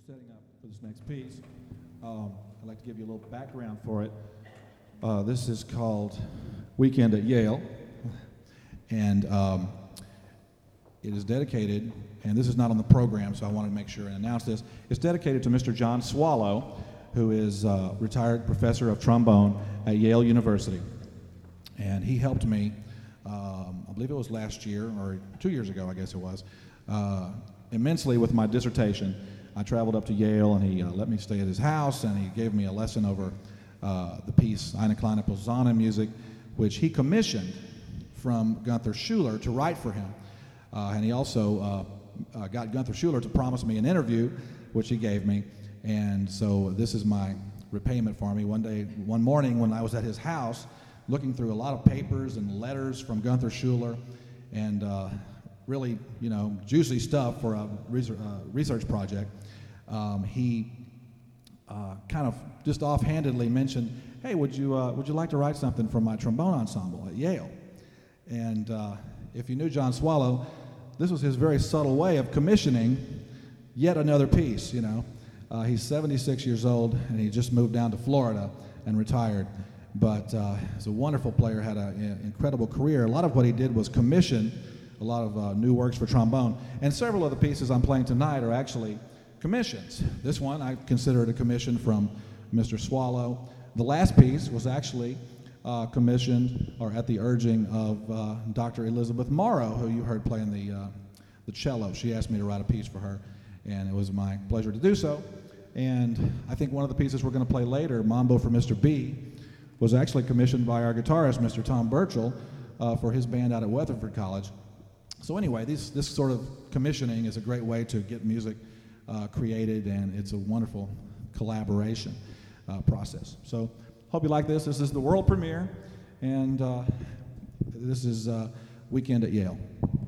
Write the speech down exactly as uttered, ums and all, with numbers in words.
setting up for this next piece, um, I'd like to give you a little background for it. Uh, this is called Weekend at Yale, and um, it is dedicated, and this is not on the program, so I wanted to make sure and announce this. It's dedicated to Mister John Swallow, who is a retired professor of trombone at Yale University. And he helped me, um, I believe it was last year, or two years ago, I guess it was, uh, immensely with my dissertation. I traveled up to Yale, and he uh, let me stay at his house, and he gave me a lesson over uh, the piece Eine kleine Posaune music, which he commissioned from Gunther Schuller to write for him. Uh, and he also uh, uh, got Gunther Schuller to promise me an interview, which he gave me. And so this is my repayment for me. One day, one morning when I was at his house, looking through a lot of papers and letters from Gunther Schuller, and uh, really, you know, juicy stuff for a research, uh, research project, um, he uh, kind of just offhandedly mentioned, hey, would you, uh, would you like to write something for my trombone ensemble at Yale? And uh, if you knew John Swallow, this was his very subtle way of commissioning yet another piece, you know. Uh, he's seventy-six years old, and he just moved down to Florida and retired. But uh, he's a wonderful player, had an incredible career. A lot of what he did was commission a lot of uh, new works for trombone. And several of the pieces I'm playing tonight are actually commissions. This one I consider it a commission from Mister Swallow. The last piece was actually uh, commissioned, or at the urging of uh, Doctor Elizabeth Morrow, who you heard playing the, uh, the cello. She asked me to write a piece for her, and it was my pleasure to do so. And I think one of the pieces we're going to play later, Mambo for Mister B, was actually commissioned by our guitarist, Mister Tom Burchell, uh, for his band out at Weatherford College. So anyway, these, this sort of commissioning is a great way to get music uh, created, and it's a wonderful collaboration uh, process. So hope you like this. This is the world premiere, and uh, this is uh, Weekend at Yale.